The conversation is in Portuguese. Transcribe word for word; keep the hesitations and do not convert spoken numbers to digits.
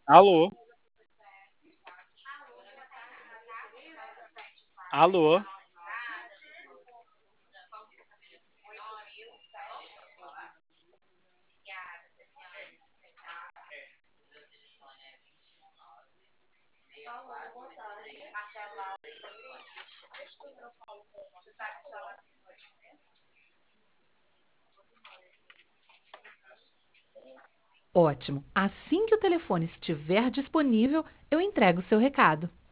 Alô? Alô? Ótimo. Assim que o telefone estiver disponível, eu entrego o seu recado.